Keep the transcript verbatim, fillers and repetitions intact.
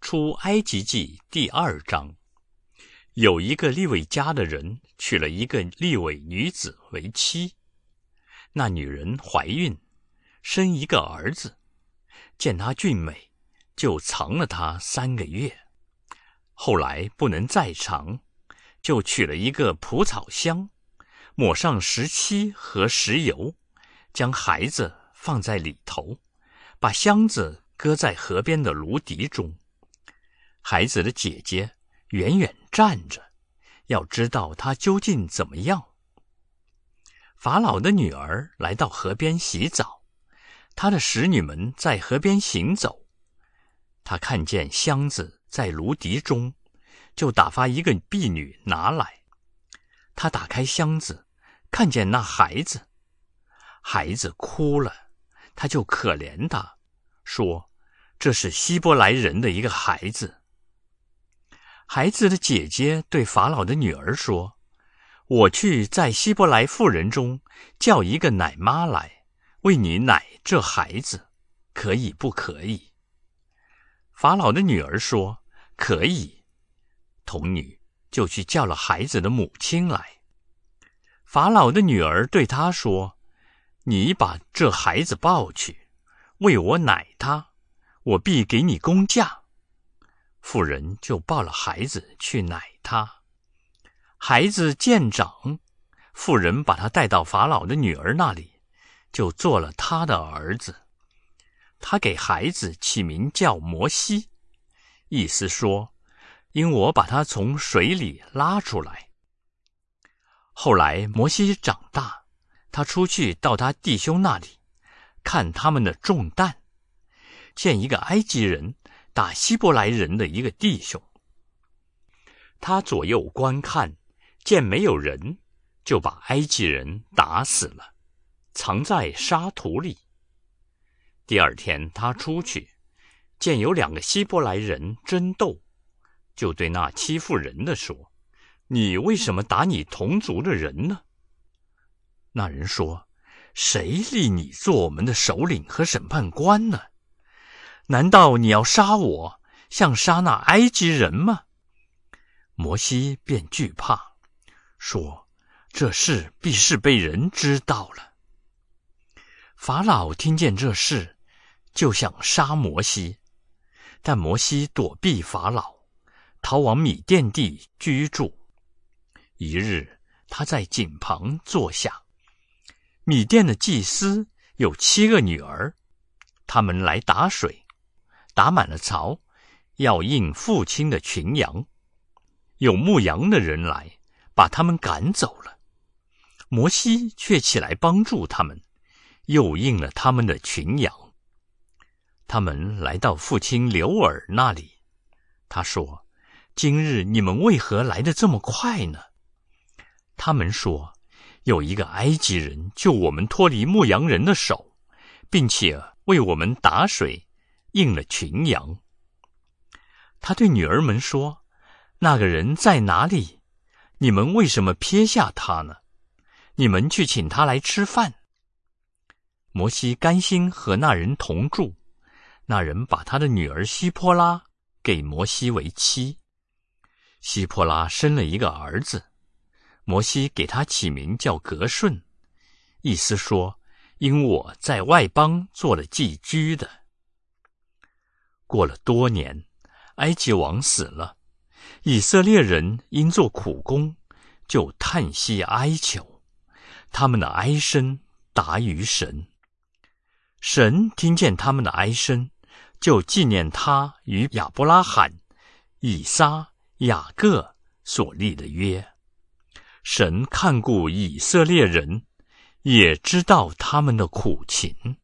出埃及记第二章，有一个利未家的人娶了一个利未女子为妻，那女人怀孕，生一个儿子，见他俊美，就藏了他三个月。后来不能再藏，就取了一个蒲草箱，抹上石漆和石油，将孩子放在里头，把箱子搁在河边的芦荻中。孩子的姐姐远远站着，要知道他究竟怎么样。法老的女儿来到河边洗澡，他的使女们在河边行走。他看见箱子在芦荻中，就打发一个婢女拿来。他打开箱子，看见那孩子，孩子哭了，他就可怜他，说：“这是希伯来人的一个孩子。”孩子的姐姐对法老的女儿说：“我去在希伯来妇人中叫一个奶妈来，为你奶这孩子，可以不可以？”法老的女儿说：“可以。”童女就去叫了孩子的母亲来。法老的女儿对她说：“你把这孩子抱去，为我奶他，我必给你工价。”妇人就抱了孩子去奶他。孩子渐长，妇人把他带到法老的女儿那里，就做了他的儿子。他给孩子起名叫摩西，意思说，因我把他从水里拉出来。后来摩西长大，他出去到他弟兄那里，看他们的重担，见一个埃及人打希伯来人的一个弟兄。他左右观看，见没有人，就把埃及人打死了，藏在沙土里。第二天他出去，见有两个希伯来人争斗，就对那欺负人的说：“你为什么打你同族的人呢？”那人说：“谁立你做我们的首领和审判官呢？难道你要杀我，像杀那埃及人吗？”摩西便惧怕，说：“这事必是被人知道了。”法老听见这事，就想杀摩西，但摩西躲避法老，逃往米甸地居住。一日，他在井旁坐下，米甸的祭司有七个女儿，他们来打水，打满了槽，要印父亲的群羊。有牧羊的人来，把他们赶走了。摩西却起来帮助他们，又印了他们的群羊。他们来到父亲流珥那里，他说：“今日你们为何来得这么快呢？”他们说：“有一个埃及人救我们脱离牧羊人的手，并且为我们打水，印了群羊。”他对女儿们说：“那个人在哪里？你们为什么撇下他呢？你们去请他来吃饭。”摩西甘心和那人同住，那人把他的女儿希波拉给摩西为妻。希波拉生了一个儿子，摩西给他起名叫革舜，意思说，因我在外邦做了寄居的。过了多年，埃及王死了，以色列人因做苦工，就叹息哀求，他们的哀声达于神。神听见他们的哀声，就纪念他与亚伯拉罕、以撒、雅各所立的约。神看顾以色列人，也知道他们的苦情。